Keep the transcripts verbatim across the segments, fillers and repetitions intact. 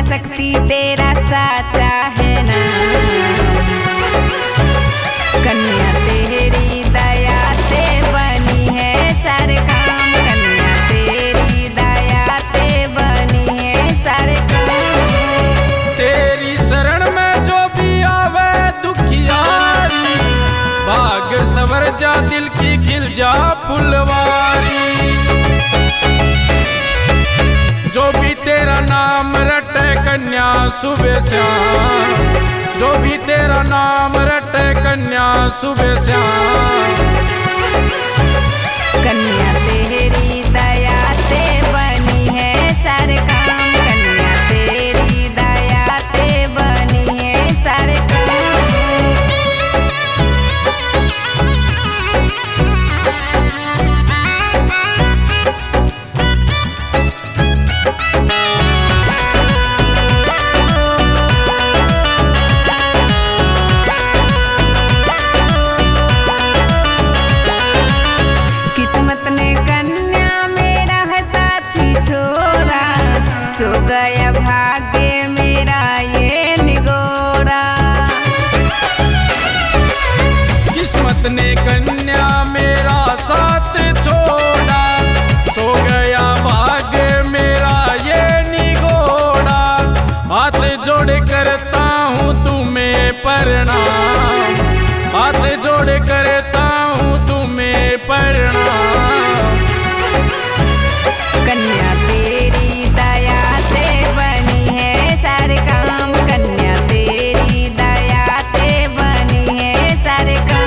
शक्ति तेरा साचा है ना। कन्या तेरी दया ते बनी है सारे काम, कन्या तेरी दया ते बनी है सारे काम। तेरी शरण में जो भी आवे दुखियारी, भाग संवर जा दिल की खिल जा फुलवारी। जो भी तेरा नाम रटे कन्या सुबह श्याम, जो भी तेरा नाम रटे कन्या सुबह श्याम। कन्या तेरी दया ते बनी है सारे काम, कन्या तेरी दया ते बनी है सारे काम। किस्मत ने कन्या मेरा है साथी छोड़ा, सो गया भाग्य मेरा ये निगोरा। किस्मत ने कन्या मेरा साथ छोड़ा, सो गया भाग्य मेरा ये निगोड़ा। हाथ जोड़ करता हूँ तुम्हें प्रणाम, हाथ जोड़ करता हूँ तुम्हें प्रणाम। कन्या तेरी दया ते बनी है सारे काम, कन्या तेरी दया ते बनी है सारे काम।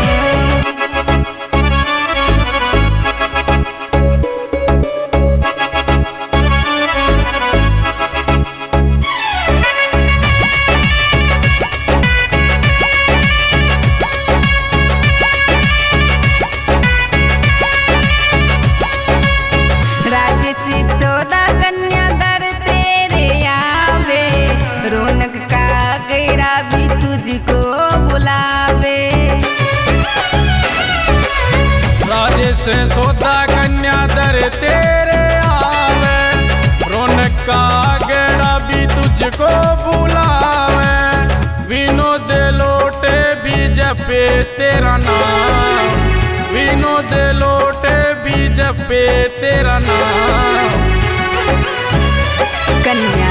राजसी सोदा कन्या दर तेरे आवे, रौनक का गैरा भी तुझको बुलावे। राजेश सोदा कन्या दर तेरे आवे, रौनक का गेड़ा भी तुझको बुलावे। विनोद लोटे भी जपे तेरा नाम, विनोद लोटे भी जपे तेरा नाम। कन्या